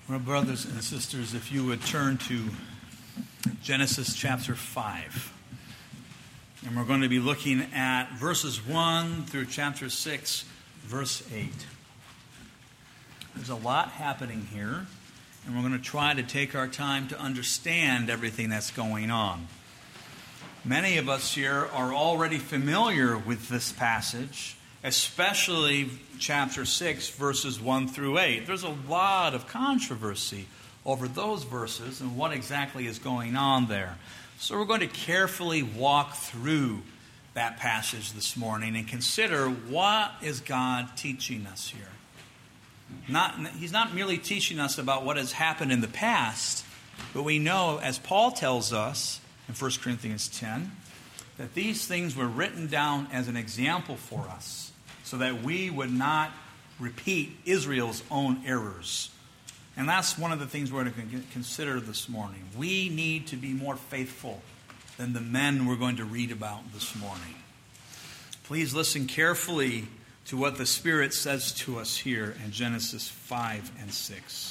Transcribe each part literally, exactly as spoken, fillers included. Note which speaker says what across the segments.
Speaker 1: Well, brothers and sisters, if you would turn to Genesis chapter five. And we're going to be looking at verses one through chapter six, verse eight. There's a lot happening here, and we're going to try to take our time to understand everything that's going on. Many of us here are already familiar with this passage, especially chapter six, verses one through eight. There's a lot of controversy over those verses and what exactly is going on there. So we're going to carefully walk through that passage this morning and consider what is God teaching us here. Not, he's not merely teaching us about what has happened in the past, but we know, as Paul tells us in First Corinthians ten, that these things were written down as an example for us, so that we would not repeat Israel's own errors. And that's one of the things we're going to consider this morning. We need to be more faithful than the men we're going to read about this morning. Please listen carefully to what the Spirit says to us here in Genesis five and six.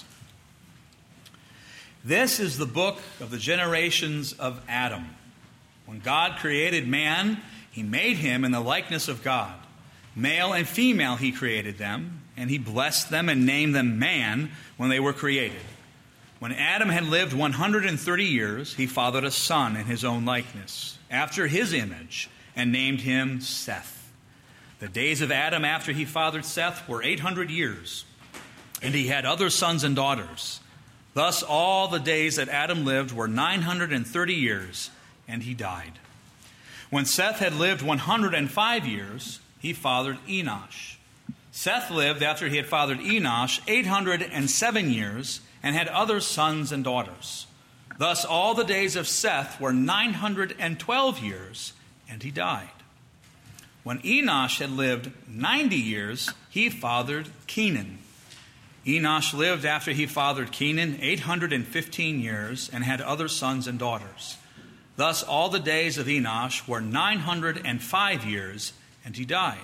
Speaker 1: This is the book of the generations of Adam. When God created man, he made him in the likeness of God. Male and female he created them, and he blessed them and named them man when they were created. When Adam had lived one hundred thirty years, he fathered a son in his own likeness, after his image, and named him Seth. The days of Adam after he fathered Seth were eight hundred years, and he had other sons and daughters. Thus all the days that Adam lived were nine hundred thirty years, and he died. When Seth had lived one hundred five years, he fathered Enosh. Seth lived after he had fathered Enosh eight hundred seven years, and had other sons and daughters. Thus all the days of Seth were nine hundred twelve years, and he died. When Enosh had lived ninety years, he fathered Kenan. Enosh lived after he fathered Kenan eight hundred fifteen years, and had other sons and daughters. Thus all the days of Enosh were nine hundred five years, and he died.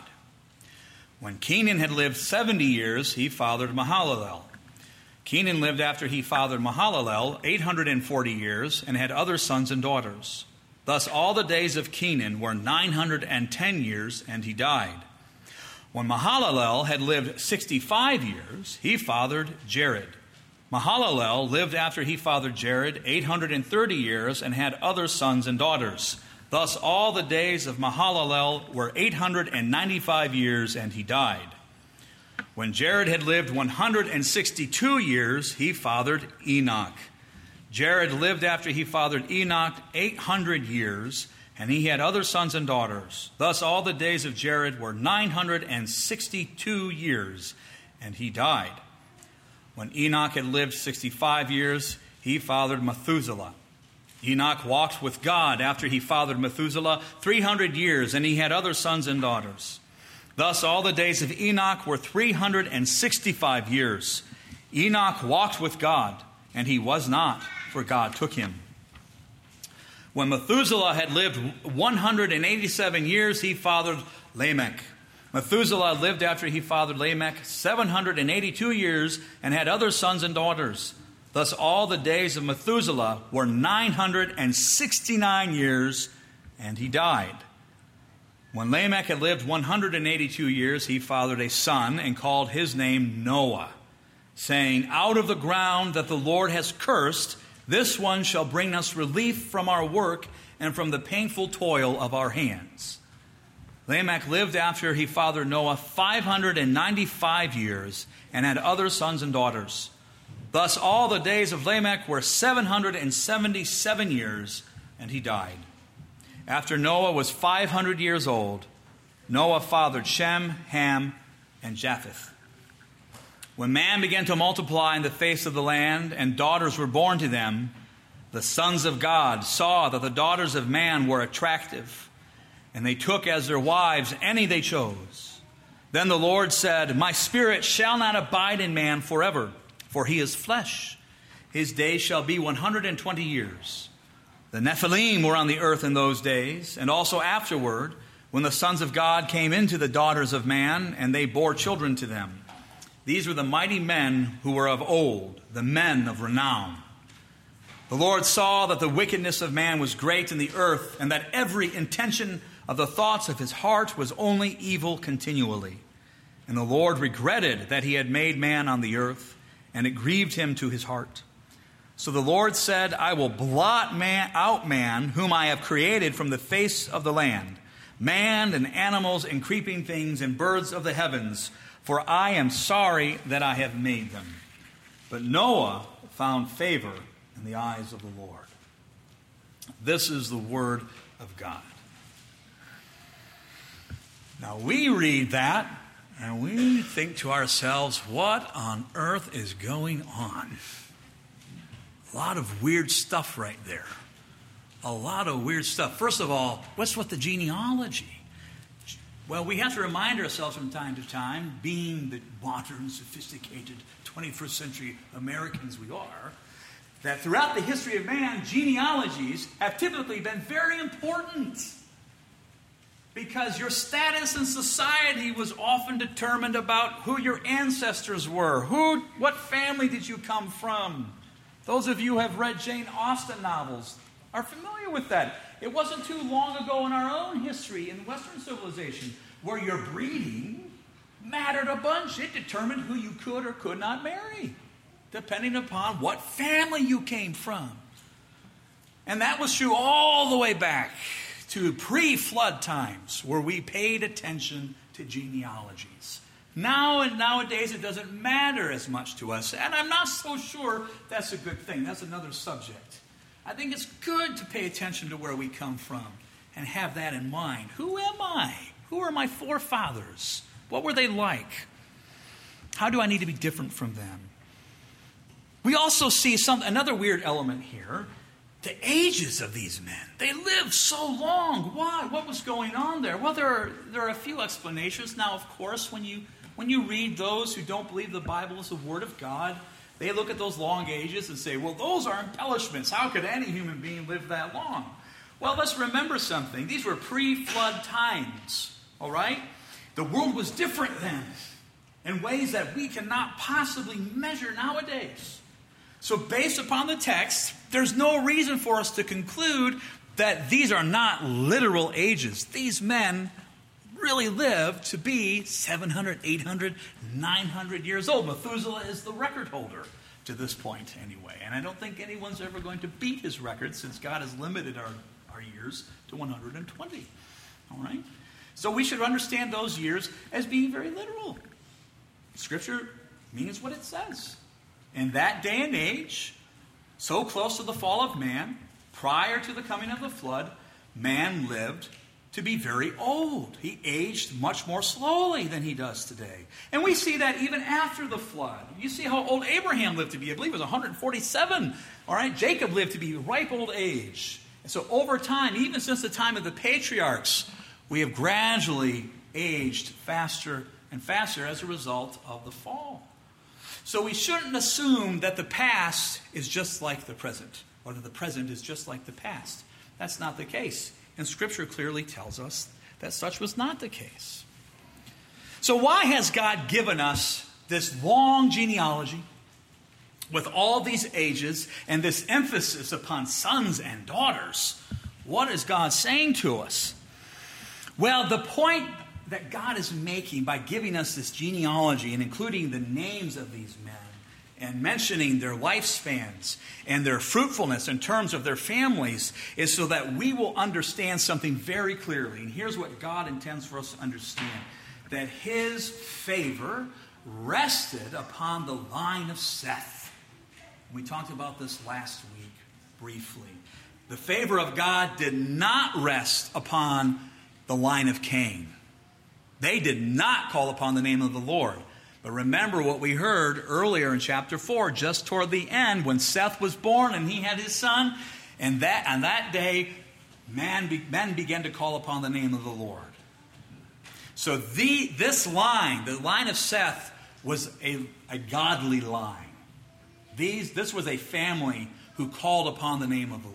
Speaker 1: When Kenan had lived seventy years, he fathered Mahalalel. Kenan lived after he fathered Mahalalel eight hundred forty years, and had other sons and daughters. Thus all the days of Kenan were nine hundred ten years, and he died. When Mahalalel had lived sixty-five years, he fathered Jared. Mahalalel lived after he fathered Jared eight hundred thirty years, and had other sons and daughters. Thus all the days of Mahalalel were eight hundred ninety-five years, and he died. When Jared had lived one hundred sixty-two years, he fathered Enoch. Jared lived after he fathered Enoch eight hundred years, and he had other sons and daughters. Thus all the days of Jared were nine hundred sixty-two years, and he died. When Enoch had lived sixty-five years, he fathered Methuselah. Enoch walked with God after he fathered Methuselah three hundred years, and he had other sons and daughters. Thus all the days of Enoch were three hundred sixty-five years. Enoch walked with God, and he was not, for God took him. When Methuselah had lived one hundred eighty-seven years, he fathered Lamech. Methuselah lived after he fathered Lamech seven hundred eighty-two years, and had other sons and daughters. Thus all the days of Methuselah were nine hundred sixty-nine years, and he died. When Lamech had lived one hundred eighty-two years, he fathered a son, and called his name Noah, saying, "Out of the ground that the Lord has cursed, this one shall bring us relief from our work and from the painful toil of our hands." Lamech lived after he fathered Noah five hundred ninety-five years, and had other sons and daughters. Thus all the days of Lamech were seven hundred seventy-seven years, and he died. After Noah was five hundred years old, Noah fathered Shem, Ham, and Japheth. When man began to multiply in the face of the land, and daughters were born to them, the sons of God saw that the daughters of man were attractive, and they took as their wives any they chose. Then the Lord said, "My spirit shall not abide in man forever, for he is flesh. His days shall be one hundred twenty years. The Nephilim were on the earth in those days, and also afterward, when the sons of God came into the daughters of man, and they bore children to them. These were the mighty men who were of old, the men of renown. The Lord saw that the wickedness of man was great in the earth, and that every intention of the thoughts of his heart was only evil continually. And the Lord regretted that he had made man on the earth, and it grieved him to his heart. So the Lord said, I will blot man, out man, whom I have created from the face of the land, man and animals and creeping things and birds of the heavens, for I am sorry that I have made them. But Noah found favor in the eyes of the Lord. This is the word of God. Now we read that and we think to ourselves, what on earth is going on? A lot of weird stuff right there. A lot of weird stuff. First of all, what's with the genealogy? Well, we have to remind ourselves from time to time, being the modern, sophisticated, twenty-first century Americans we are, that throughout the history of man, genealogies have typically been very important. Because your status in society was often determined about who your ancestors were. Who, what family did you come from? Those of you who have read Jane Austen novels are familiar with that. It wasn't too long ago in our own history in Western civilization where your breeding mattered a bunch. It determined who you could or could not marry, depending upon what family you came from. And that was true all the way back to pre-flood times where we paid attention to genealogies. Now and nowadays it doesn't matter as much to us, and I'm not so sure that's a good thing. That's another subject. I think it's good to pay attention to where we come from and have that in mind. Who am I? Who are my forefathers? What were they like? How do I need to be different from them? We also see some another weird element here. The ages of these men. They lived so long. Why? What was going on there? Well, there are, there are a few explanations. Now, of course, when you when you read those who don't believe the Bible is the Word of God, they look at those long ages and say, well, those are embellishments. How could any human being live that long? Well, let's remember something. These were pre-flood times, all right? The world was different then in ways that we cannot possibly measure nowadays. So based upon the text, there's no reason for us to conclude that these are not literal ages. These men really lived to be seven hundred, eight hundred, nine hundred years old. Methuselah is the record holder to this point anyway. And I don't think anyone's ever going to beat his record since God has limited our, our years to one hundred twenty. All right? So we should understand those years as being very literal. Scripture means what it says. In that day and age, so close to the fall of man, prior to the coming of the flood, man lived to be very old. He aged much more slowly than he does today. And we see that even after the flood. You see how old Abraham lived to be. I believe it was one hundred forty-seven. All right, Jacob lived to be ripe old age. And so over time, even since the time of the patriarchs, we have gradually aged faster and faster as a result of the fall. So we shouldn't assume that the past is just like the present, or that the present is just like the past. That's not the case. And Scripture clearly tells us that such was not the case. So why has God given us this long genealogy with all these ages and this emphasis upon sons and daughters? What is God saying to us? Well, the point that God is making by giving us this genealogy and including the names of these men and mentioning their lifespans and their fruitfulness in terms of their families is so that we will understand something very clearly. And here's what God intends for us to understand. That his favor rested upon the line of Seth. We talked about this last week briefly. The favor of God did not rest upon the line of Cain. They did not call upon the name of the Lord. But remember what we heard earlier in chapter four, just toward the end, when Seth was born and he had his son. And that on that day, man be, men began to call upon the name of the Lord. So the, this line, the line of Seth, was a, a godly line. These, this was a family who called upon the name of the Lord.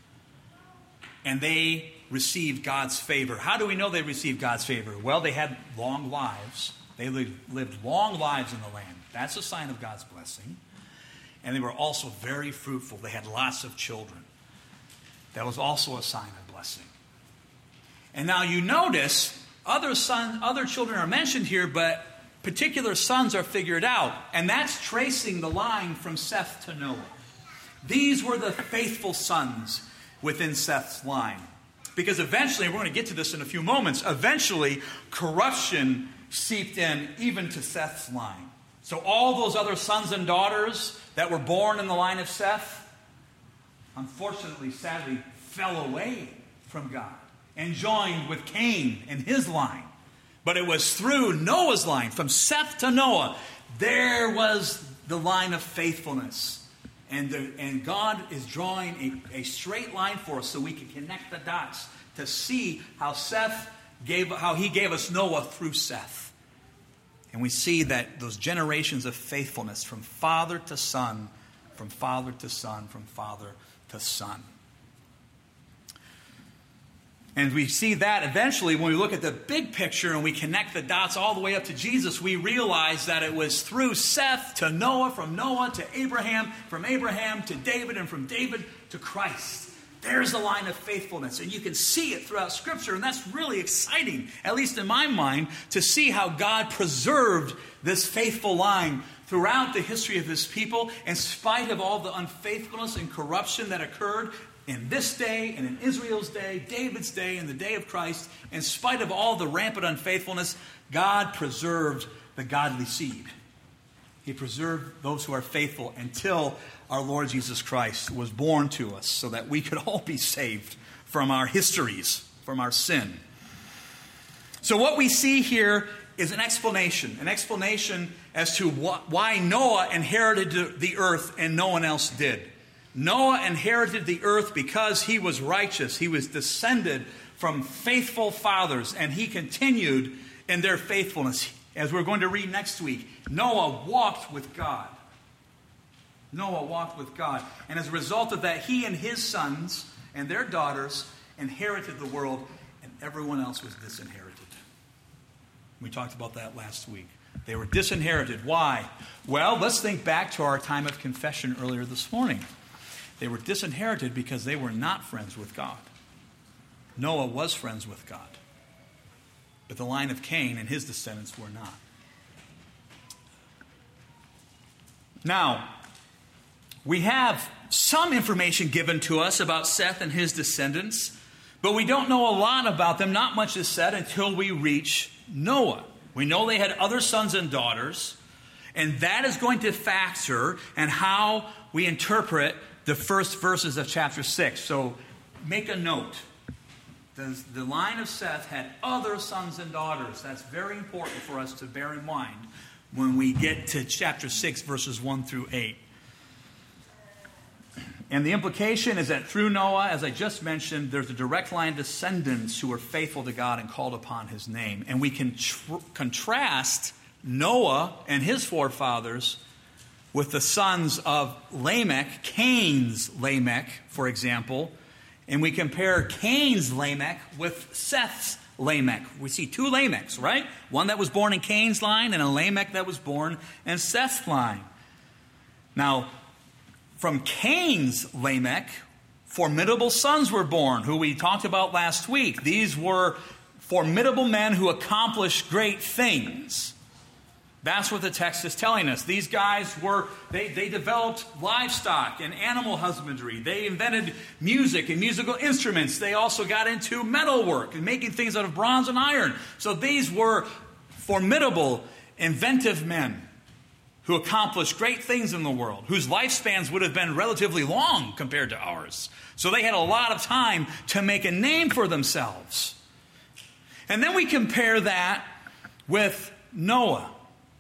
Speaker 1: And they received God's favor. How do we know they received God's favor? Well, they had long lives. They lived, lived long lives in the land. That's a sign of God's blessing. And they were also very fruitful. They had lots of children. That was also a sign of blessing. And now you notice other son, other children are mentioned here, but particular sons are figured out. And that's tracing the line from Seth to Noah. These were the faithful sons within Seth's line. Because eventually, we're going to get to this in a few moments, eventually corruption seeped in even to Seth's line. So all those other sons and daughters that were born in the line of Seth, unfortunately, sadly, fell away from God and joined with Cain and his line. But it was through Noah's line, from Seth to Noah, there was the line of faithfulness. And, the, and God is drawing a, a straight line for us so we can connect the dots to see how Seth gave, how he gave us Noah through Seth. And we see that those generations of faithfulness from father to son, from father to son, from father to son. And we see that eventually when we look at the big picture and we connect the dots all the way up to Jesus, we realize that it was through Seth to Noah, from Noah to Abraham, from Abraham to David, and from David to Christ. There's the line of faithfulness. And you can see it throughout Scripture. And that's really exciting, at least in my mind, to see how God preserved this faithful line throughout the history of his people, in spite of all the unfaithfulness and corruption that occurred in this day and in Israel's day, David's day, and the day of Christ. In spite of all the rampant unfaithfulness, God preserved the godly seed. He preserved those who are faithful until our Lord Jesus Christ was born to us so that we could all be saved from our histories, from our sin. So what we see here is an explanation, an explanation as to wh- why Noah inherited the earth and no one else did. Noah inherited the earth because he was righteous. He was descended from faithful fathers, and he continued in their faithfulness. As we're going to read next week, Noah walked with God. Noah walked with God. And as a result of that, he and his sons and their daughters inherited the world, and everyone else was disinherited. We talked about that last week. They were disinherited. Why? Well, let's think back to our time of confession earlier this morning. They were disinherited because they were not friends with God. Noah was friends with God. But the line of Cain and his descendants were not. Now, we have some information given to us about Seth and his descendants, but we don't know a lot about them. Not much is said until we reach Noah. We know they had other sons and daughters, and that is going to factor in how we interpret the first verses of chapter six. So make a note. The, the line of Seth had other sons and daughters. That's very important for us to bear in mind when we get to chapter six, verses one through eight. And the implication is that through Noah, as I just mentioned, there's a direct line of descendants who were faithful to God and called upon his name. And we can tr- contrast Noah and his forefathers with the sons of Lamech, Cain's Lamech, for example. And we compare Cain's Lamech with Seth's Lamech. We see two Lamechs, right? One that was born in Cain's line and a Lamech that was born in Seth's line. Now, from Cain's Lamech, formidable sons were born, who we talked about last week. These were formidable men who accomplished great things. That's what the text is telling us. These guys were, they, they developed livestock and animal husbandry. They invented music and musical instruments. They also got into metalwork and making things out of bronze and iron. So these were formidable, inventive men who accomplished great things in the world, whose lifespans would have been relatively long compared to ours. So they had a lot of time to make a name for themselves. And then we compare that with Noah.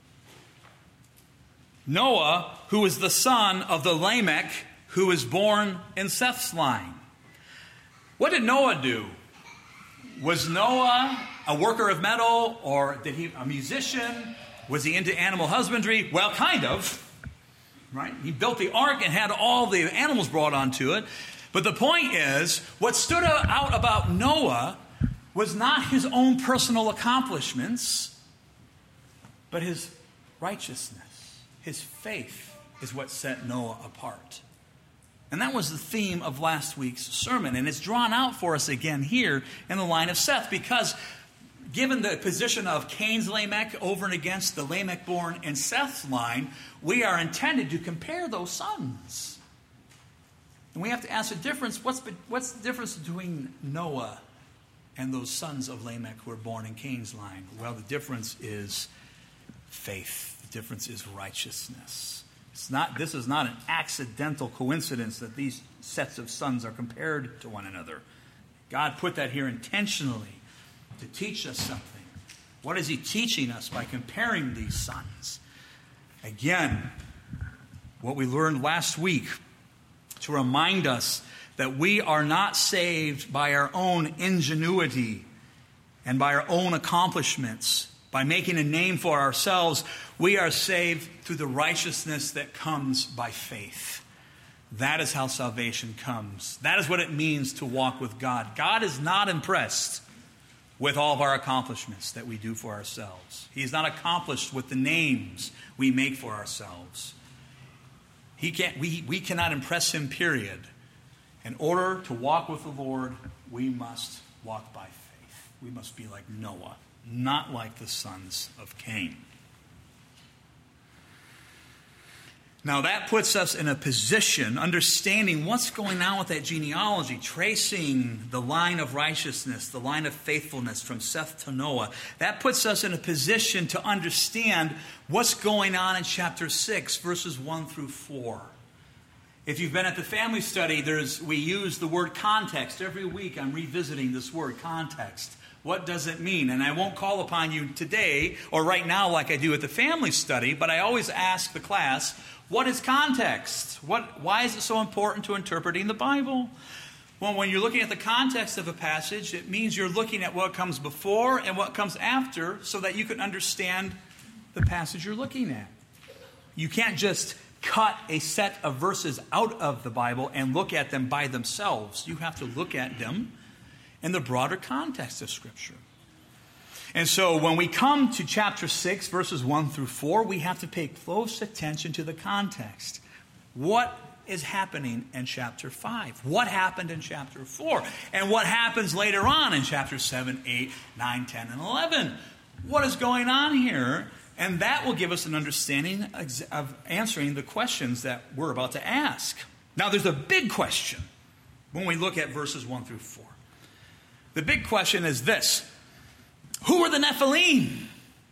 Speaker 1: Noah, who was the son of the Lamech, who was born in Seth's line. What did Noah do? Was Noah a worker of metal, or did he a musician? Was he into animal husbandry? Well, kind of. Right? He built the ark and had all the animals brought onto it. But the point is, what stood out about Noah was not his own personal accomplishments. But his righteousness, his faith, is what set Noah apart. And that was the theme of last week's sermon. And it's drawn out for us again here in the line of Seth, because given the position of Cain's Lamech over and against the Lamech born in Seth's line, we are intended to compare those sons. And we have to ask the difference. What's, what's the difference between Noah and those sons of Lamech who were born in Cain's line? Well, the difference is faith. The difference is righteousness. It's not, this is not an accidental coincidence that these sets of sons are compared to one another. God put that here intentionally to teach us something. What is he teaching us by comparing these sons? Again, what we learned last week, to remind us that we are not saved by our own ingenuity and by our own accomplishments, by making a name for ourselves. We are saved through the righteousness that comes by faith. That is how salvation comes. That is what it means to walk with God. God is not impressed with all of our accomplishments that we do for ourselves. He is not accomplished with the names we make for ourselves. He can't, we, we cannot impress him, period. In order to walk with the Lord, we must walk by faith. We must be like Noah, not like the sons of Cain. Now that puts us in a position, understanding what's going on with that genealogy, tracing the line of righteousness, the line of faithfulness from Seth to Noah. That puts us in a position to understand what's going on in chapter six, verses one through four. If you've been at the family study, there's we use the word context. Every week I'm revisiting this word context. What does it mean? And I won't call upon you today or right now like I do at the family study, but I always ask the class, what is context? What, why is it so important to interpreting the Bible? Well, when you're looking at the context of a passage, it means you're looking at what comes before and what comes after so that you can understand the passage you're looking at. You can't just cut a set of verses out of the Bible and look at them by themselves. You have to look at them in the broader context of Scripture. And so when we come to chapter six, verses one through four, we have to pay close attention to the context. What is happening in chapter five? What happened in chapter four? And what happens later on in chapter seven, eight, nine, ten, and eleven? What is going on here? And that will give us an understanding of answering the questions that we're about to ask. Now, there's a big question when we look at verses one through four. The big question is this: who are the Nephilim?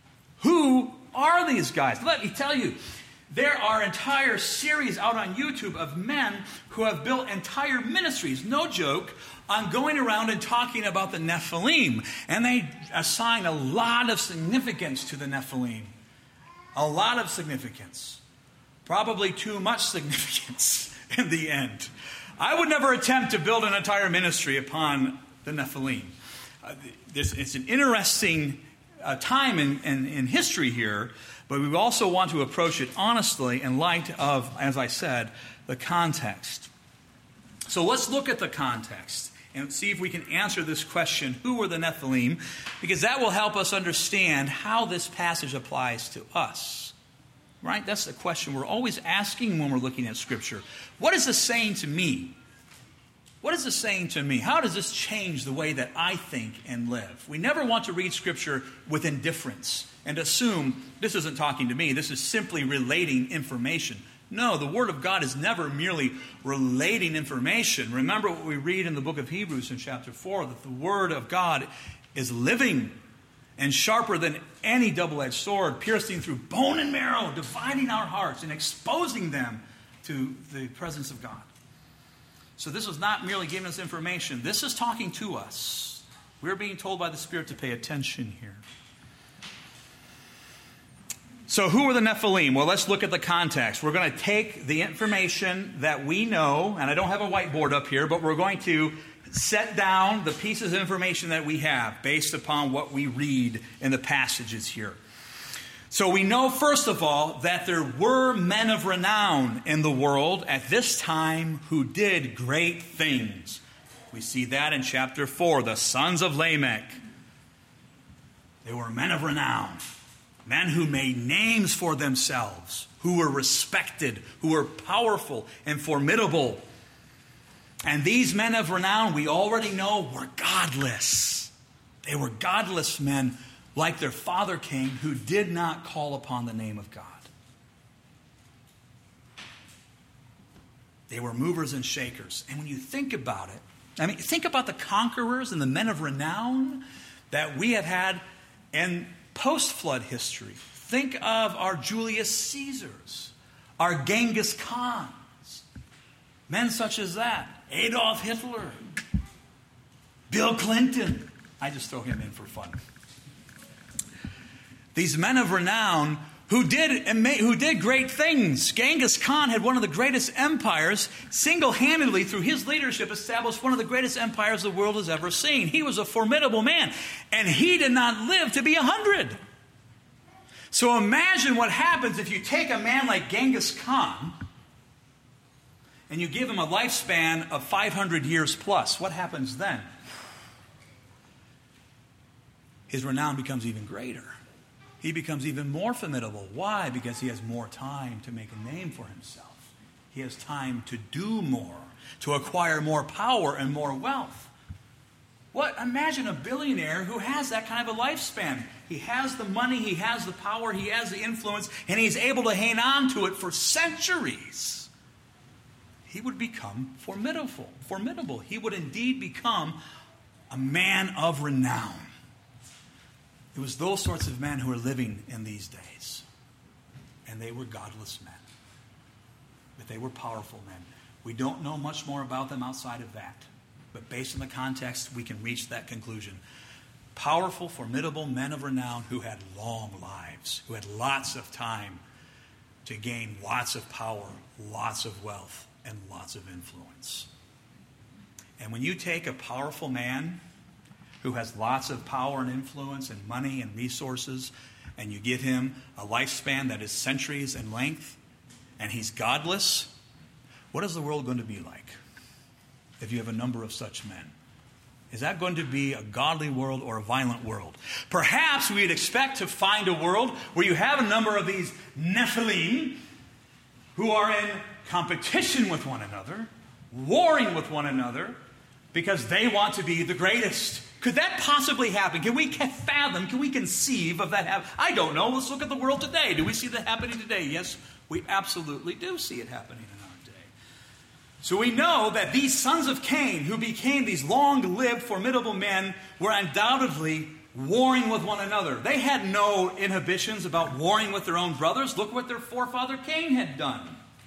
Speaker 1: Who are these guys? Let me tell you, there are entire series out on YouTube of men who have built entire ministries, no joke, on going around and talking about the Nephilim. And they assign a lot of significance to the Nephilim. A lot of significance. Probably too much significance in the end. I would never attempt to build an entire ministry upon the Nephilim. Uh, this, it's an interesting uh, time in, in, in history here, but we also want to approach it honestly in light of, as I said, the context. So let's look at the context and see if we can answer this question, who were the Nephilim? Because that will help us understand how this passage applies to us. Right? That's the question we're always asking when we're looking at Scripture. What is this saying to me? What is this saying to me? How does this change the way that I think and live? We never want to read Scripture with indifference and assume this isn't talking to me. This is simply relating information. No, the Word of God is never merely relating information. Remember what we read in the book of Hebrews in chapter four, that the Word of God is living and sharper than any double-edged sword, piercing through bone and marrow, dividing our hearts and exposing them to the presence of God. So this is not merely giving us information. This is talking to us. We're being told by the Spirit to pay attention here. So who are the Nephilim? Well, let's look at the context. We're going to take the information that we know, and I don't have a whiteboard up here, but we're going to set down the pieces of information that we have based upon what we read in the passages here. So we know, first of all, that there were men of renown in the world at this time who did great things. We see that in chapter four, the sons of Lamech. They were men of renown. Men who made names for themselves, who were respected, who were powerful and formidable. And these men of renown, we already know, were godless. They were godless men like their father Cain, who did not call upon the name of God. They were movers and shakers. And when you think about it, I mean, think about the conquerors and the men of renown that we have had in post-flood history. Think of our Julius Caesars, our Genghis Khans, men such as that, Adolf Hitler, Bill Clinton. I just throw him in for fun. These men of renown who did, who did great things. Genghis Khan had one of the greatest empires, single-handedly through his leadership established one of the greatest empires the world has ever seen. He was a formidable man, and he did not live to be a hundred. So imagine what happens if you take a man like Genghis Khan and you give him a lifespan of five hundred years plus. What happens then? His renown becomes even greater. He becomes even more formidable. Why? Because he has more time to make a name for himself. He has time to do more, to acquire more power and more wealth. What? Imagine a billionaire who has that kind of a lifespan. He has the money, he has the power, he has the influence, and he's able to hang on to it for centuries. He would become formidable. Formidable. He would indeed become a man of renown. It was those sorts of men who were living in these days. And they were godless men. But they were powerful men. We don't know much more about them outside of that. But based on the context, we can reach that conclusion. Powerful, formidable men of renown who had long lives, who had lots of time to gain lots of power, lots of wealth, and lots of influence. And when you take a powerful man who has lots of power and influence and money and resources, and you give him a lifespan that is centuries in length, and he's godless, what is the world going to be like if you have a number of such men? Is that going to be a godly world or a violent world? Perhaps we'd expect to find a world where you have a number of these Nephilim who are in competition with one another, warring with one another, because they want to be the greatest. Could that possibly happen? Can we fathom, can we conceive of that happening? I don't know. Let's look at the world today. Do we see that happening today? Yes, we absolutely do see it happening in our day. So we know that these sons of Cain, who became these long-lived, formidable men, were undoubtedly warring with one another. They had no inhibitions about warring with their own brothers. Look what their forefather Cain had done.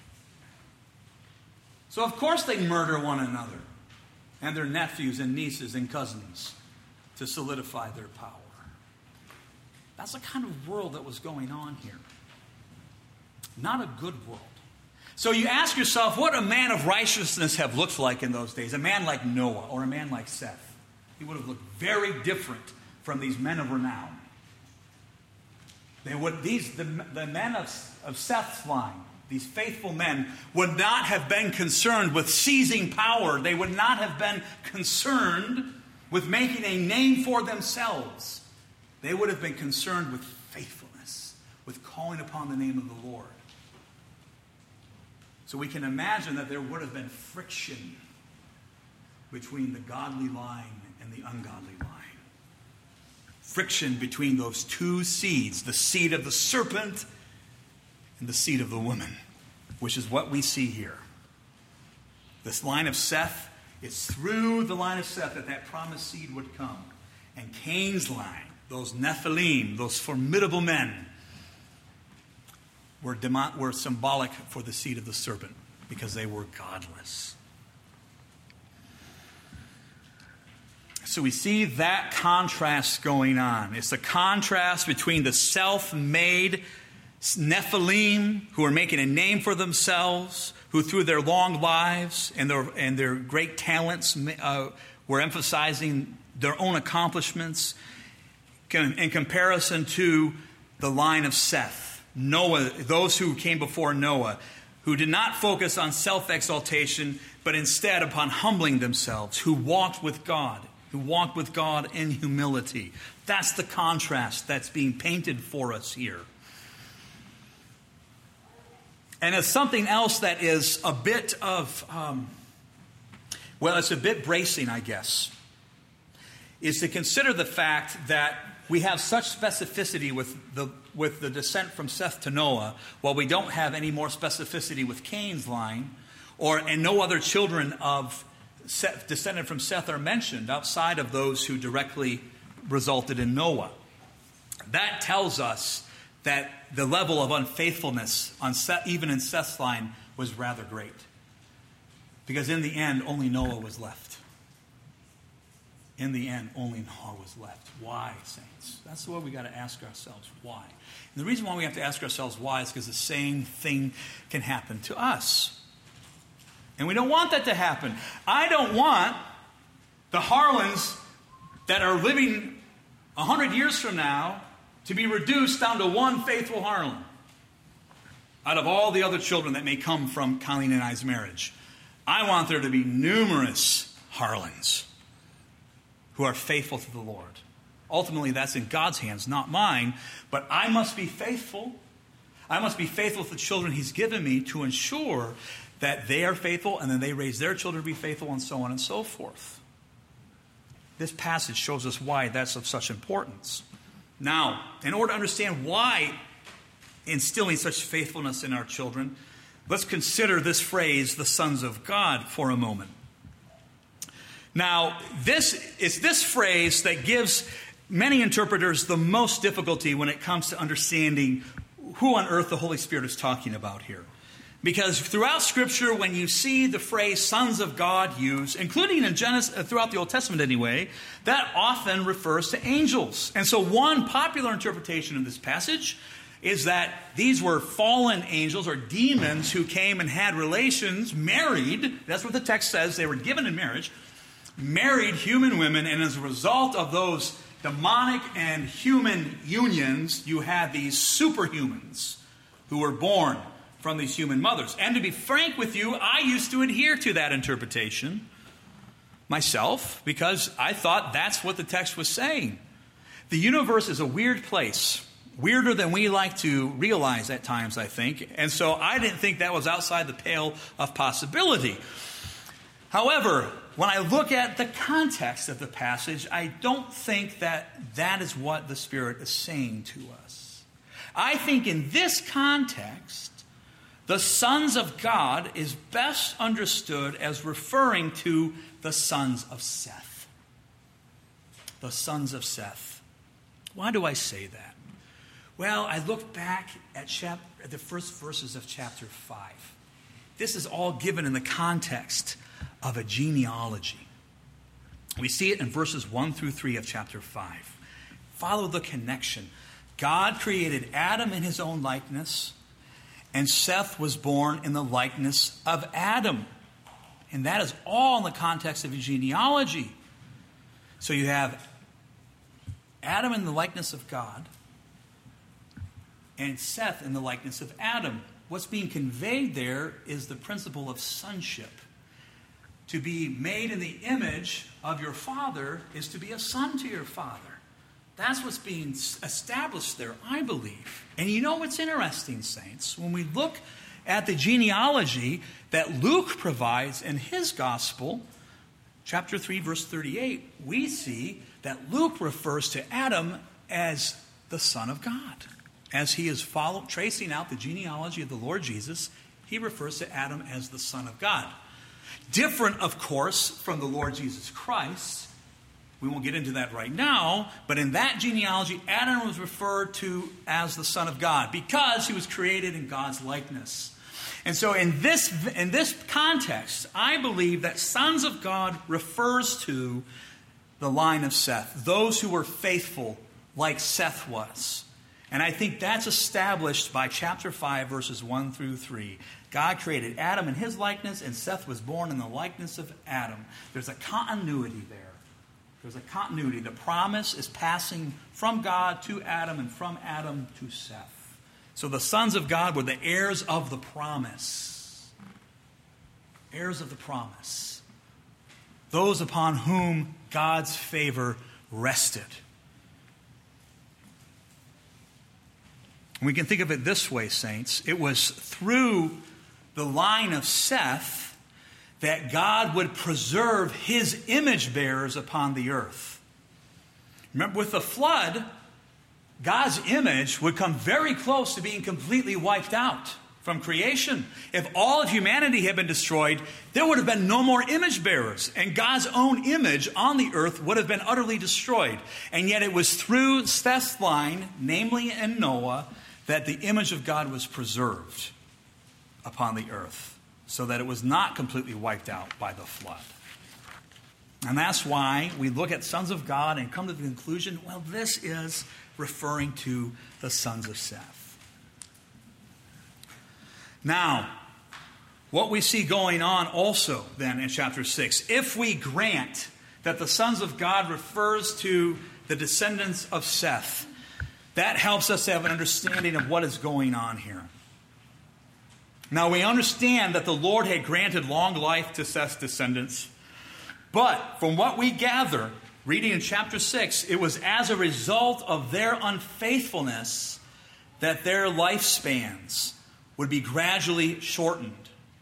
Speaker 1: So of course they murder one another and their nephews and nieces and cousins to solidify their power. That's the kind of world that was going on here. Not a good world. So you ask yourself, what a man of righteousness have looked like in those days? A man like Noah or a man like Seth. He would have looked very different from these men of renown. They would, these, the, the men of, of Seth's line, these faithful men, would not have been concerned with seizing power. They would not have been concerned with making a name for themselves. They would have been concerned with faithfulness, with calling upon the name of the Lord. So we can imagine that there would have been friction between the godly line and the ungodly line. Friction between those two seeds, the seed of the serpent and the seed of the woman, which is what we see here. This line of Seth, it's through the line of Seth that that promised seed would come. And Cain's line, those Nephilim, those formidable men, were, demo- were symbolic for the seed of the serpent because they were godless. So we see that contrast going on. It's the contrast between the self-made Nephilim who are making a name for themselves, who through their long lives and their, and their great talents uh, were emphasizing their own accomplishments, in comparison to the line of Seth, Noah, those who came before Noah, who did not focus on self-exaltation, but instead upon humbling themselves, who walked with God, who walked with God in humility. That's the contrast that's being painted for us here. And it's something else that is a bit of, um, well, it's a bit bracing, I guess, is to consider the fact that we have such specificity with the with the descent from Seth to Noah, while we don't have any more specificity with Cain's line, or and no other children of Seth, descended from Seth are mentioned outside of those who directly resulted in Noah. That tells us that the level of unfaithfulness on Seth, even in Seth's line, was rather great. Because in the end, only Noah was left. In the end, only Noah was left. Why, saints? That's what we got to ask ourselves. Why? And the reason why we have to ask ourselves why is because the same thing can happen to us. And we don't want that to happen. I don't want the Harlans that are living a hundred years from now to be reduced down to one faithful Harlan out of all the other children that may come from Colleen and I's marriage. I want there to be numerous Harlans who are faithful to the Lord. Ultimately, that's in God's hands, not mine. But I must be faithful. I must be faithful to the children He's given me to ensure that they are faithful, and then they raise their children to be faithful, and so on and so forth. This passage shows us why that's of such importance. Now, in order to understand why instilling such faithfulness in our children, let's consider this phrase, the sons of God, for a moment. Now, this is this phrase that gives many interpreters the most difficulty when it comes to understanding who on earth the Holy Spirit is talking about here. Because throughout Scripture, when you see the phrase sons of God used, including in Genesis, throughout the Old Testament anyway, that often refers to angels. And so one popular interpretation of this passage is that these were fallen angels or demons who came and had relations, married, that's what the text says, they were given in marriage, married human women, and as a result of those demonic and human unions, you had these superhumans who were born from these human mothers. And to be frank with you, I used to adhere to that interpretation myself because I thought that's what the text was saying. The universe is a weird place, weirder than we like to realize at times, I think. And so I didn't think that was outside the pale of possibility. However, when I look at the context of the passage, I don't think that that is what the Spirit is saying to us. I think in this context, the sons of God is best understood as referring to the sons of Seth. The sons of Seth. Why do I say that? Well, I look back at, chap- at the first verses of chapter five. This is all given in the context of a genealogy. We see it in verses one through three of chapter five. Follow the connection. God created Adam in His own likeness, and Seth was born in the likeness of Adam. And that is all in the context of a genealogy. So you have Adam in the likeness of God and Seth in the likeness of Adam. What's being conveyed there is the principle of sonship. To be made in the image of your father is to be a son to your father. That's what's being established there, I believe. And you know what's interesting, saints? When we look at the genealogy that Luke provides in his gospel, chapter three, verse thirty-eight, we see that Luke refers to Adam as the Son of God. As he is follow, tracing out the genealogy of the Lord Jesus, he refers to Adam as the Son of God. Different, of course, from the Lord Jesus Christ. We won't get into that right now, but in that genealogy, Adam was referred to as the Son of God because he was created in God's likeness. And so in this, in this context, I believe that sons of God refers to the line of Seth, those who were faithful like Seth was. And I think that's established by chapter five, verses one through three. God created Adam in his likeness, and Seth was born in the likeness of Adam. There's a continuity there. There's a continuity. The promise is passing from God to Adam and from Adam to Seth. So the sons of God were the heirs of the promise. Heirs of the promise. those upon whom God's favor rested. We can think of it this way, saints. It was through the line of Seth that God would preserve his image bearers upon the earth. Remember, with the flood, God's image would come very close to being completely wiped out from creation. If all of humanity had been destroyed, there would have been no more image bearers, and God's own image on the earth would have been utterly destroyed. And yet it was through Seth's line, namely in Noah, that the image of God was preserved upon the earth, so that it was not completely wiped out by the flood. And that's why we look at sons of God and come to the conclusion, well, this is referring to the sons of Seth. Now, what we see going on also then in chapter six, if we grant that the sons of God refers to the descendants of Seth, that helps us to have an understanding of what is going on here. Now, we understand that the Lord had granted long life to Seth's descendants, but from what we gather, reading in chapter six, it was as a result of their unfaithfulness that their lifespans would be gradually shortened.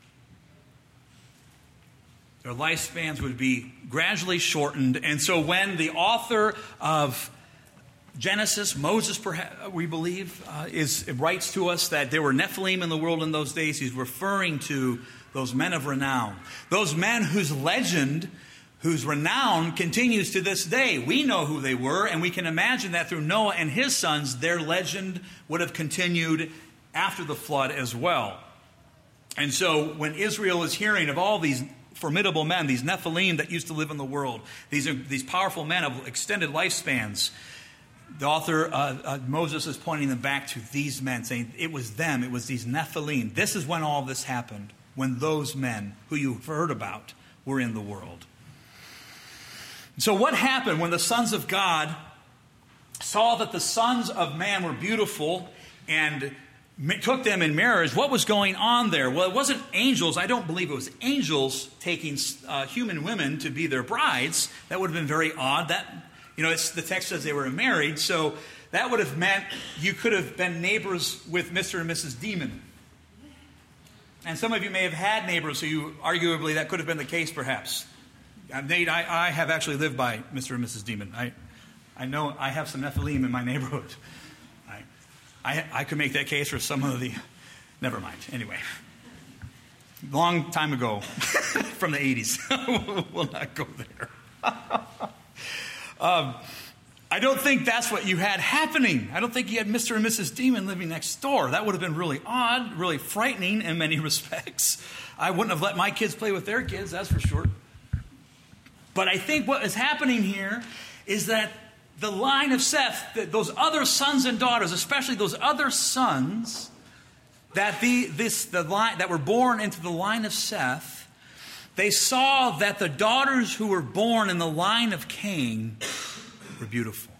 Speaker 1: Their lifespans would be gradually shortened. And so when the author of Genesis, Moses, perhaps, we believe, uh, is writes to us that there were Nephilim in the world in those days, he's referring to those men of renown. Those men whose legend, whose renown continues to this day. We know who they were, and we can imagine that through Noah and his sons, their legend would have continued after the flood as well. And so when Israel is hearing of all these formidable men, these Nephilim that used to live in the world, these are these powerful men of extended lifespans, the author, uh, uh, Moses, is pointing them back to these men, saying it was them, it was these Nephilim. This is when all this happened, when those men who you've heard about were in the world. So what happened when the sons of God saw that the sons of man were beautiful and took them in marriage? What was going on there? Well, it wasn't angels. I don't believe it was angels taking uh, human women to be their brides. That would have been very odd. That, you know, it's, the text says they were married, so that would have meant you could have been neighbors with Mister and Missus Demon. And some of you may have had neighbors who you, arguably that could have been the case perhaps. Uh, Nate, I, I have actually lived by Mister and Missus Demon. I, I know I have some Nephilim in my neighborhood. I, I, I could make that case for some of the... Never mind. Anyway. Long time ago. From the eighties. We'll not go there. um, I don't think that's what you had happening. I don't think you had Mister and Missus Demon living next door. That would have been really odd, really frightening in many respects. I wouldn't have let my kids play with their kids, that's for sure. But I think what is happening here is that the line of Seth, those other sons and daughters, especially those other sons that the this the line that were born into the line of Seth, they saw that the daughters who were born in the line of Cain were beautiful.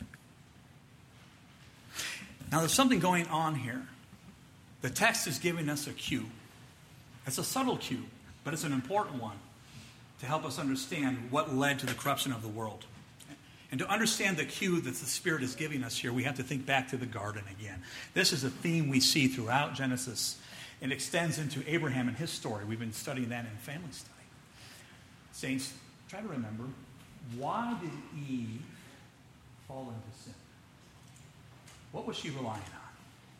Speaker 1: Now there's something going on here. The text is giving us a cue. It's a subtle cue, but it's an important one to help us understand what led to the corruption of the world. And to understand the cue that the Spirit is giving us here, we have to think back to the garden again. This is a theme we see throughout Genesis. It extends into Abraham and his story. We've been studying that in family study. Saints, try to remember, why did Eve fall into sin? What was she relying on?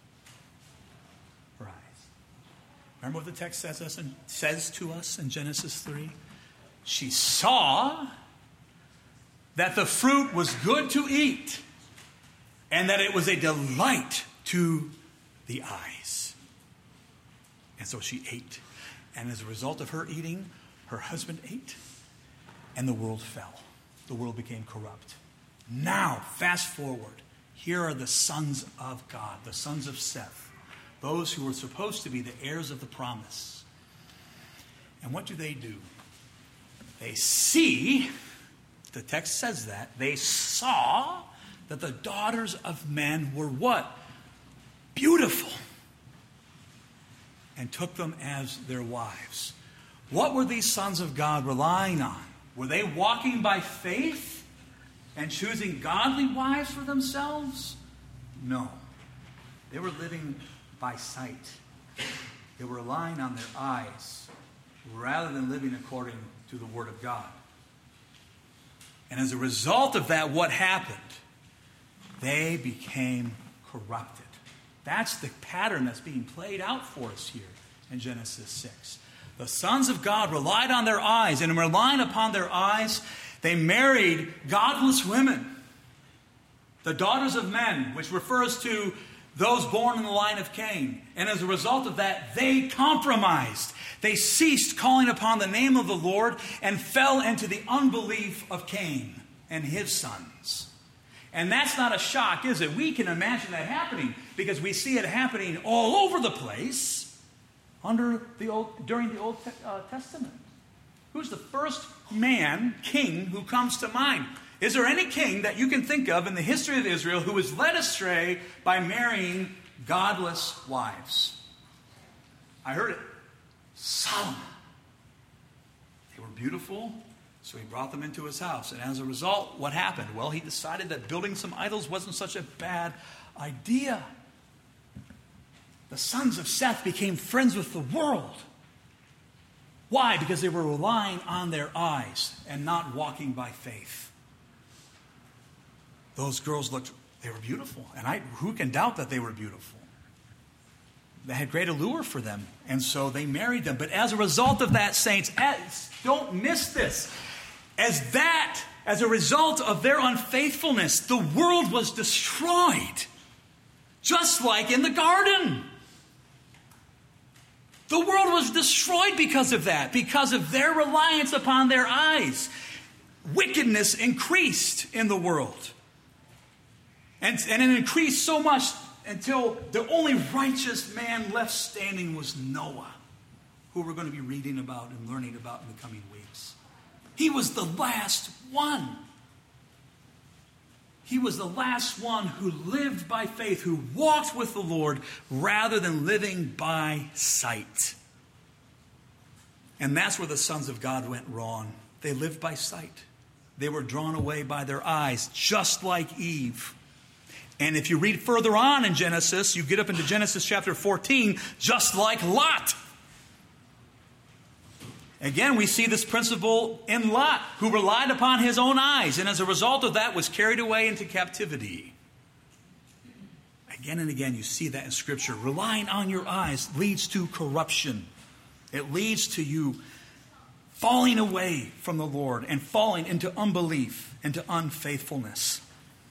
Speaker 1: Her eyes. Remember what the text says, us in, says to us in Genesis three? She saw that the fruit was good to eat and that it was a delight to the eyes. And so she ate. And as a result of her eating, her husband ate, and the world fell. The world became corrupt. Now, fast forward. Here are the sons of God, the sons of Seth, those who were supposed to be the heirs of the promise. And what do they do? They see, the text says that, they saw that the daughters of men were what? Beautiful. And took them as their wives. What were these sons of God relying on? Were they walking by faith and choosing godly wives for themselves? No. They were living by sight. They were relying on their eyes rather than living according to the Word of God. And as a result of that, what happened? They became corrupted. That's the pattern that's being played out for us here in Genesis six. The sons of God relied on their eyes, and in relying upon their eyes, they married godless women, the daughters of men, which refers to those born in the line of Cain. And as a result of that, they compromised. They ceased calling upon the name of the Lord and fell into the unbelief of Cain and his sons. And that's not a shock, is it? We can imagine that happening because we see it happening all over the place under the old, during the Old uh, Testament. Who's the first man, king, who comes to mind? Is there any king that you can think of in the history of Israel who was led astray by marrying godless wives? I heard it. Solomon. They were beautiful, so he brought them into his house. And as a result, what happened? Well, he decided that building some idols wasn't such a bad idea. The sons of Seth became friends with the world. Why? Because they were relying on their eyes and not walking by faith. Those girls looked, they were beautiful. And I, who can doubt that they were beautiful? They had great allure for them. And so they married them. But as a result of that, saints, as, don't miss this. As that, as a result of their unfaithfulness, the world was destroyed. Just like in the garden. The world was destroyed because of that. Because of their reliance upon their eyes. Wickedness increased in the world. And, and it increased so much until the only righteous man left standing was Noah, who we're going to be reading about and learning about in the coming weeks. He was the last one. He was the last one who lived by faith, who walked with the Lord rather than living by sight. And that's where the sons of God went wrong. They lived by sight. They were drawn away by their eyes, just like Eve. And if you read further on in Genesis, you get up into Genesis chapter fourteen, just like Lot. Again, we see this principle in Lot, who relied upon his own eyes, and as a result of that was carried away into captivity. Again and again, you see that in Scripture. Relying on your eyes leads to corruption. It leads to you falling away from the Lord and falling into unbelief, into unfaithfulness.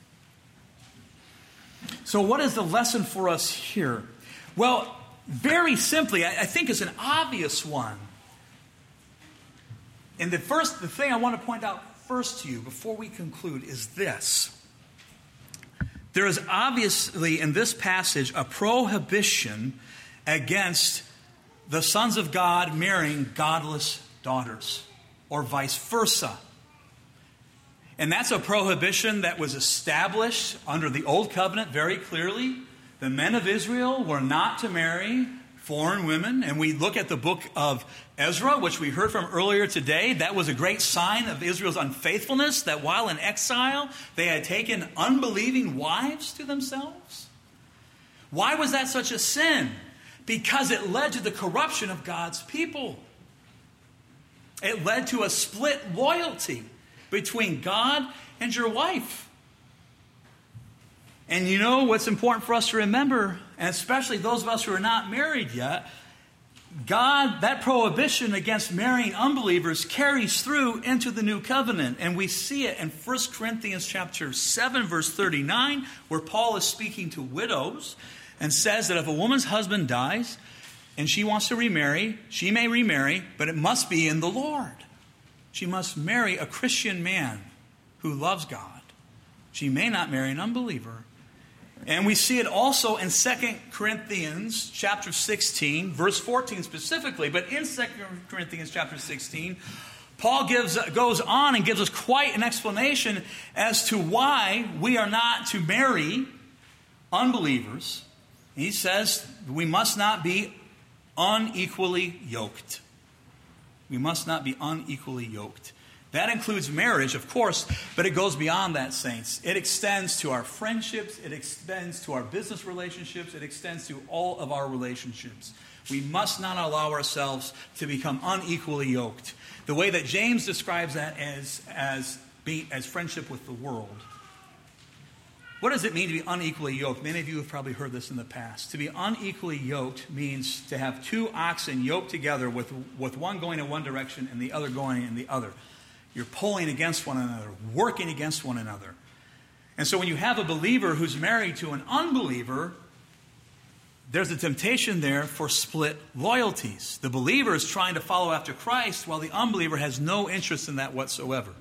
Speaker 1: So what is the lesson for us here? Well, very simply, I think it's an obvious one. And the first, the thing I want to point out first to you before we conclude is this. There is obviously in this passage a prohibition against the sons of God marrying godless daughters, or vice versa. And that's a prohibition that was established under the Old Covenant very clearly. The men of Israel were not to marry foreign women. And we look at the book of Ezra, which we heard from earlier today. That was a great sign of Israel's unfaithfulness, that while in exile, they had taken unbelieving wives to themselves. Why was that such a sin? Because it led to the corruption of God's people. It led to a split loyalty between God and your wife. And you know what's important for us to remember, and especially those of us who are not married yet, God, that prohibition against marrying unbelievers carries through into the new covenant. And we see it in First Corinthians chapter seven, verse thirty-nine, where Paul is speaking to widows and says that if a woman's husband dies and she wants to remarry, she may remarry, but it must be in the Lord. She must marry a Christian man who loves God. She may not marry an unbeliever. And we see it also in Second Corinthians chapter sixteen, verse fourteen specifically. But in Second Corinthians chapter sixteen, Paul gives, goes on and gives us quite an explanation as to why we are not to marry unbelievers. He says we must not be unequally yoked. We must not be unequally yoked. That includes marriage, of course, but it goes beyond that, saints. It extends to our friendships. It extends to our business relationships. It extends to all of our relationships. We must not allow ourselves to become unequally yoked. The way that James describes that as, as, be, as friendship with the world. What does it mean to be unequally yoked? Many of you have probably heard this in the past. To be unequally yoked means to have two oxen yoked together with, with one going in one direction and the other going in the other. You're pulling against one another, working against one another. And so when you have a believer who's married to an unbeliever, there's a temptation there for split loyalties. The believer is trying to follow after Christ while the unbeliever has no interest in that whatsoever.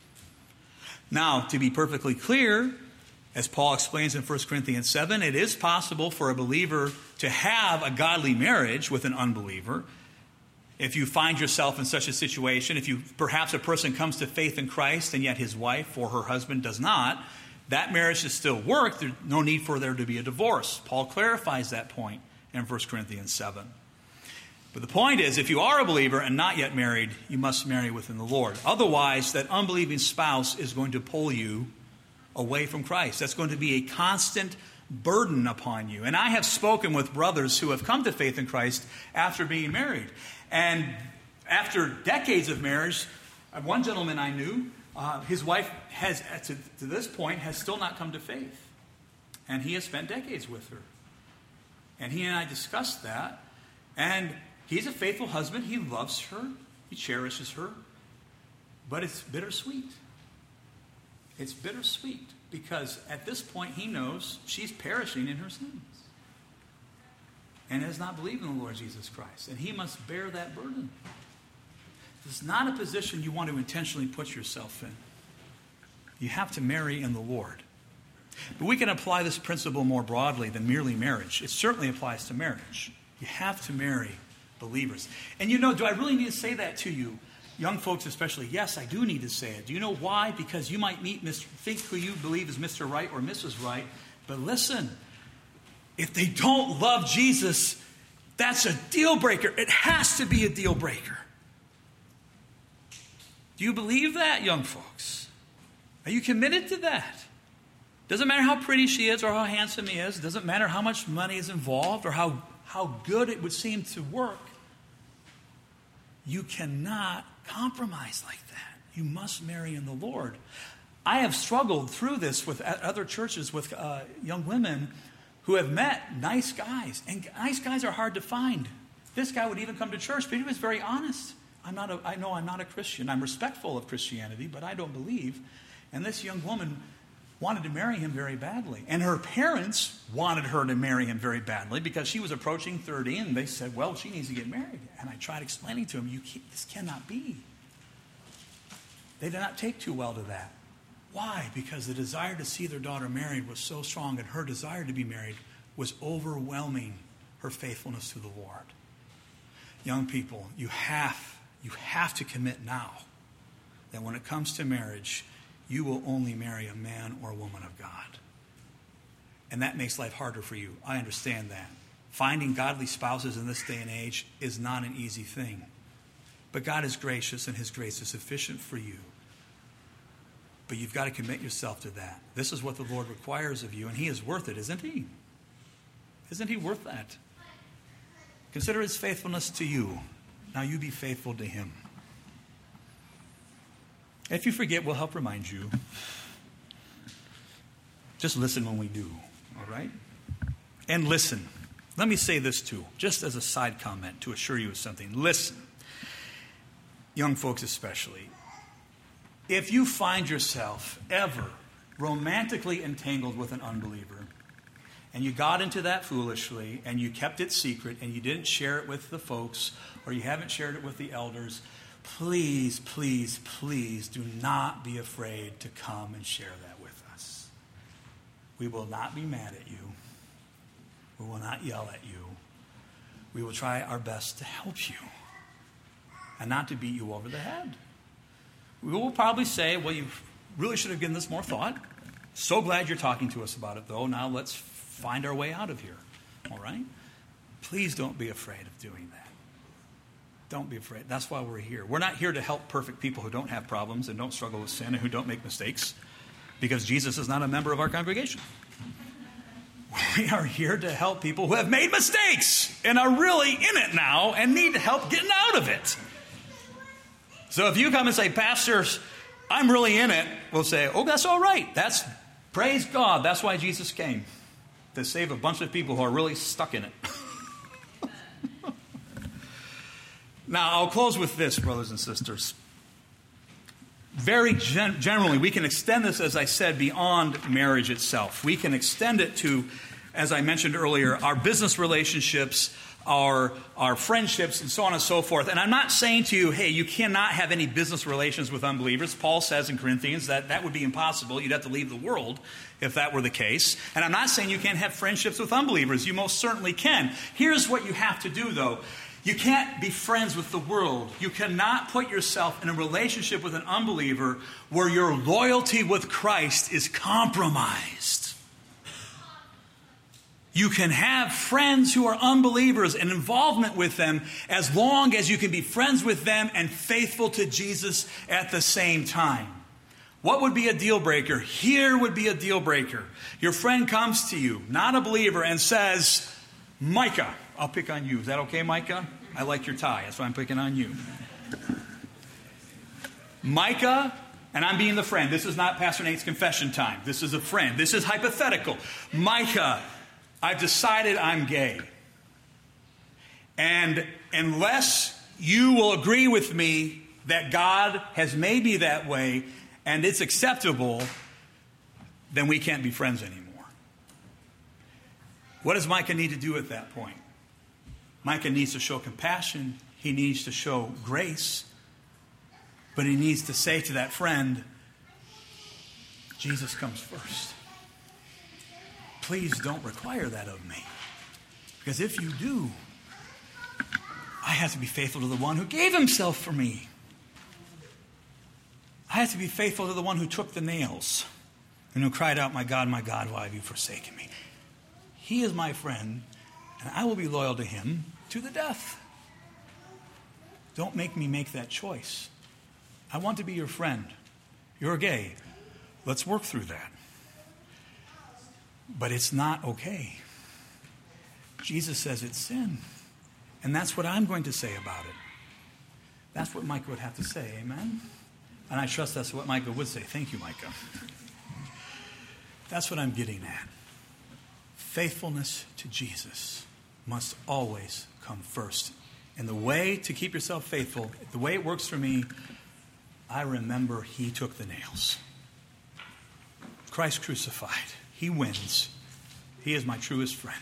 Speaker 1: Now, to be perfectly clear, as Paul explains in First Corinthians seven, it is possible for a believer to have a godly marriage with an unbeliever. If you find yourself in such a situation, if you perhaps a person comes to faith in Christ and yet his wife or her husband does not, that marriage should still work. There's no need for there to be a divorce. Paul clarifies that point in First Corinthians seven. But the point is, if you are a believer and not yet married, you must marry within the Lord. Otherwise, that unbelieving spouse is going to pull you away from Christ. That's going to be a constant burden upon you. And I have spoken with brothers who have come to faith in Christ after being married. And after decades of marriage, one gentleman I knew, uh, his wife has, to, to this point, has still not come to faith. And he has spent decades with her. And he and I discussed that. And he's a faithful husband. He loves her. He cherishes her. But it's bittersweet. It's bittersweet because at this point he knows she's perishing in her sins and has not believed in the Lord Jesus Christ. And he must bear that burden. This is not a position you want to intentionally put yourself in. You have to marry in the Lord. But we can apply this principle more broadly than merely marriage. It certainly applies to marriage. You have to marry believers. And you know, do I really need to say that to you? Young folks especially, yes, I do need to say it. Do you know why? Because you might meet Mister think who you believe is Mister Right or Missus Right. But listen, if they don't love Jesus, that's a deal breaker. It has to be a deal breaker. Do you believe that, young folks? Are you committed to that? Doesn't matter how pretty she is or how handsome he is. Doesn't matter how much money is involved or how, how good it would seem to work. You cannot compromise like that. You must marry in the Lord. I have struggled through this with other churches with uh, young women who have met nice guys. And nice guys are hard to find. This guy would even come to church, but he was very honest. I'm not a, I know I'm not a Christian. I'm respectful of Christianity, but I don't believe. And this young woman wanted to marry him very badly. And her parents wanted her to marry him very badly because she was approaching thirty, and they said, well, she needs to get married. And I tried explaining to him, you can't, this cannot be. They did not take too well to that. Why? Because the desire to see their daughter married was so strong, and her desire to be married was overwhelming her faithfulness to the Lord. Young people, you have, you have to commit now that when it comes to marriage, you will only marry a man or a woman of God. And that makes life harder for you. I understand that. Finding godly spouses in this day and age is not an easy thing. But God is gracious, and his grace is sufficient for you. But you've got to commit yourself to that. This is what the Lord requires of you, and he is worth it, isn't he? Isn't he worth that? Consider his faithfulness to you. Now you be faithful to him. If you forget, we'll help remind you. Just listen when we do, all right? And listen. Let me say this too, just as a side comment to assure you of something. Listen, young folks especially. If you find yourself ever romantically entangled with an unbeliever, and you got into that foolishly, and you kept it secret, and you didn't share it with the folks, or you haven't shared it with the elders, please, please, please do not be afraid to come and share that with us. We will not be mad at you. We will not yell at you. We will try our best to help you and not to beat you over the head. We will probably say, well, you really should have given this more thought. So glad you're talking to us about it, though. Now let's find our way out of here. All right? Please don't be afraid of doing that. Don't be afraid. That's why we're here. We're not here to help perfect people who don't have problems and don't struggle with sin and who don't make mistakes, because Jesus is not a member of our congregation. We are here to help people who have made mistakes and are really in it now and need help getting out of it. So if you come and say, Pastor, I'm really in it, we'll say, oh, that's all right. That's, praise God. That's why Jesus came, to save a bunch of people who are really stuck in it. Now, I'll close with this, brothers and sisters. Very gen- generally, we can extend this, as I said, beyond marriage itself. We can extend it to, as I mentioned earlier, our business relationships, our, our friendships, and so on and so forth. And I'm not saying to you, hey, you cannot have any business relations with unbelievers. Paul says in Corinthians that that would be impossible. You'd have to leave the world if that were the case. And I'm not saying you can't have friendships with unbelievers. You most certainly can. Here's what you have to do, though. You can't be friends with the world. You cannot put yourself in a relationship with an unbeliever where your loyalty with Christ is compromised. You can have friends who are unbelievers and involvement with them as long as you can be friends with them and faithful to Jesus at the same time. What would be a deal breaker? Here would be a deal breaker. Your friend comes to you, not a believer, and says, Micah, I'll pick on you. Is that okay, Micah? I like your tie. That's why I'm picking on you. Micah, and I'm being the friend. This is not Pastor Nate's confession time. This is a friend. This is hypothetical. Micah, I've decided I'm gay. And unless you will agree with me that God has made me that way and it's acceptable, then we can't be friends anymore. What does Micah need to do at that point? Micah needs to show compassion. He needs to show grace. But he needs to say to that friend, Jesus comes first. Please don't require that of me. Because if you do, I have to be faithful to the one who gave himself for me. I have to be faithful to the one who took the nails and who cried out, my God, my God, why have you forsaken me? He is my friend, and I will be loyal to him to the death. Don't make me make that choice. I want to be your friend. You're gay. Let's work through that. But it's not okay. Jesus says it's sin. And that's what I'm going to say about it. That's what Micah would have to say, amen? And I trust that's what Micah would say. Thank you, Micah. That's what I'm getting at. Faithfulness to Jesus must always come first. And the way to keep yourself faithful, the way it works for me, I remember he took the nails. Christ crucified. He wins. He is my truest friend.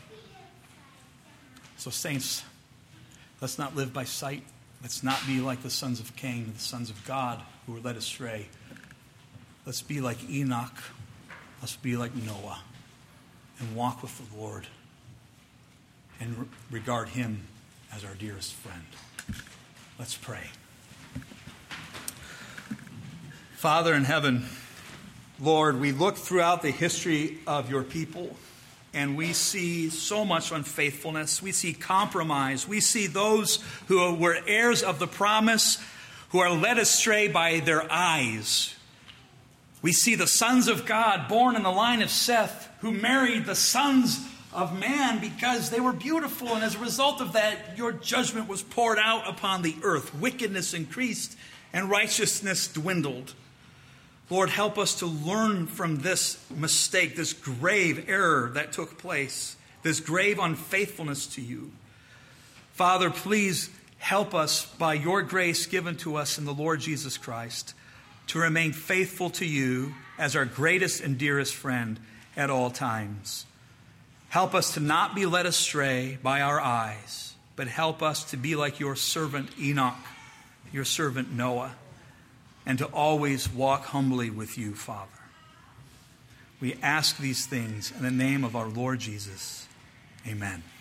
Speaker 1: So saints, let's not live by sight. Let's not be like the sons of Cain, the sons of God who were led astray. Let's be like Enoch. Let's be like Noah and walk with the Lord and re- regard him as our dearest friend. Let's pray. Father in heaven, Lord, we look throughout the history of your people and we see so much unfaithfulness. We see compromise. We see those who were heirs of the promise who are led astray by their eyes. We see the sons of God born in the line of Seth who married the sons of man because they were beautiful. And as a result of that, your judgment was poured out upon the earth. Wickedness increased and righteousness dwindled. Lord, help us to learn from this mistake, this grave error that took place, this grave unfaithfulness to you. Father, please help us by your grace given to us in the Lord Jesus Christ to remain faithful to you as our greatest and dearest friend at all times. Help us to not be led astray by our eyes, but help us to be like your servant Enoch, your servant Noah, and to always walk humbly with you, Father. We ask these things in the name of our Lord Jesus. Amen.